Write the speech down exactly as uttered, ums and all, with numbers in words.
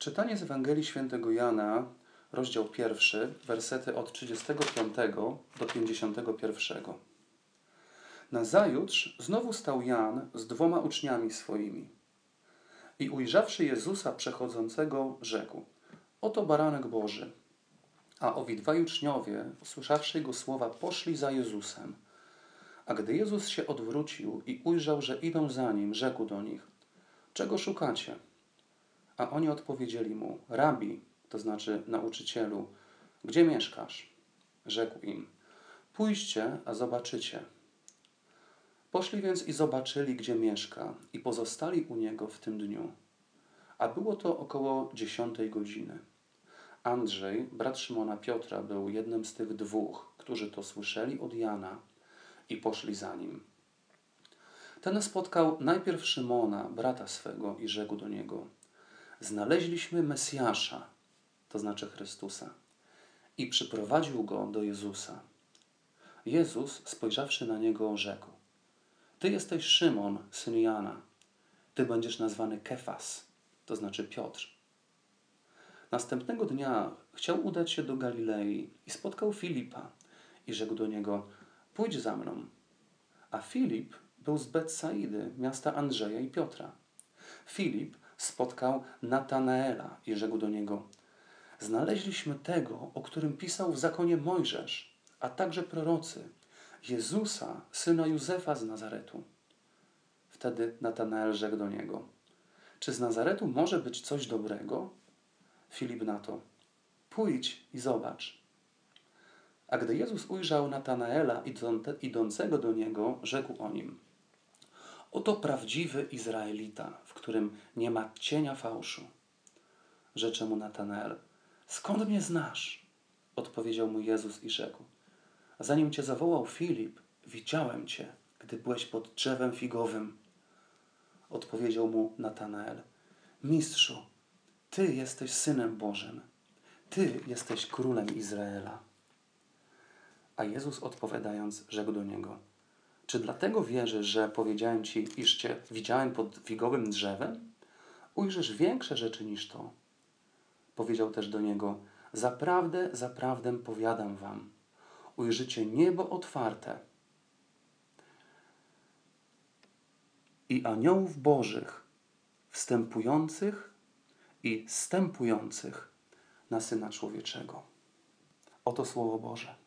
Czytanie z Ewangelii Świętego Jana, rozdział pierwszy, wersety od trzydziestego piątego do pięćdziesiątego pierwszego. Nazajutrz znowu stał Jan z dwoma uczniami swoimi. I ujrzawszy Jezusa przechodzącego, rzekł: oto baranek Boży. A owi dwaj uczniowie, usłyszawszy jego słowa, poszli za Jezusem. A gdy Jezus się odwrócił i ujrzał, że idą za nim, rzekł do nich: czego szukacie? A oni odpowiedzieli mu: Rabi, to znaczy nauczycielu, gdzie mieszkasz? Rzekł im: pójdźcie, a zobaczycie. Poszli więc i zobaczyli, gdzie mieszka, i pozostali u niego w tym dniu. A było to około dziesiątej godziny. Andrzej, brat Szymona Piotra, był jednym z tych dwóch, którzy to słyszeli od Jana i poszli za nim. Ten spotkał najpierw Szymona, brata swego, i rzekł do niego: znaleźliśmy Mesjasza, to znaczy Chrystusa, i przyprowadził go do Jezusa. Jezus, spojrzawszy na niego, rzekł: ty jesteś Szymon, syn Jana. Ty będziesz nazwany Kefas, to znaczy Piotr. Następnego dnia chciał udać się do Galilei i spotkał Filipa i rzekł do niego: pójdź za mną. A Filip był z Betsaidy, miasta Andrzeja i Piotra. Filip spotkał Natanaela i rzekł do niego: znaleźliśmy tego, o którym pisał w zakonie Mojżesz, a także prorocy, Jezusa, syna Józefa z Nazaretu. Wtedy Natanael rzekł do niego: czy z Nazaretu może być coś dobrego? Filip na to: pójdź i zobacz. A gdy Jezus ujrzał Natanaela idącego do niego, rzekł o nim: oto prawdziwy Izraelita, w którym nie ma cienia fałszu. Rzecze mu Natanael: skąd mnie znasz? Odpowiedział mu Jezus i rzekł: zanim cię zawołał Filip, widziałem cię, gdy byłeś pod drzewem figowym. Odpowiedział mu Natanael: mistrzu, ty jesteś Synem Bożym. Ty jesteś królem Izraela. A Jezus odpowiadając, rzekł do niego: czy dlatego wierzysz, że powiedziałem ci, iż cię widziałem pod figowym drzewem? Ujrzysz większe rzeczy niż to. Powiedział też do niego: zaprawdę, zaprawdę powiadam wam, ujrzycie niebo otwarte i aniołów bożych wstępujących i zstępujących na Syna Człowieczego. Oto Słowo Boże.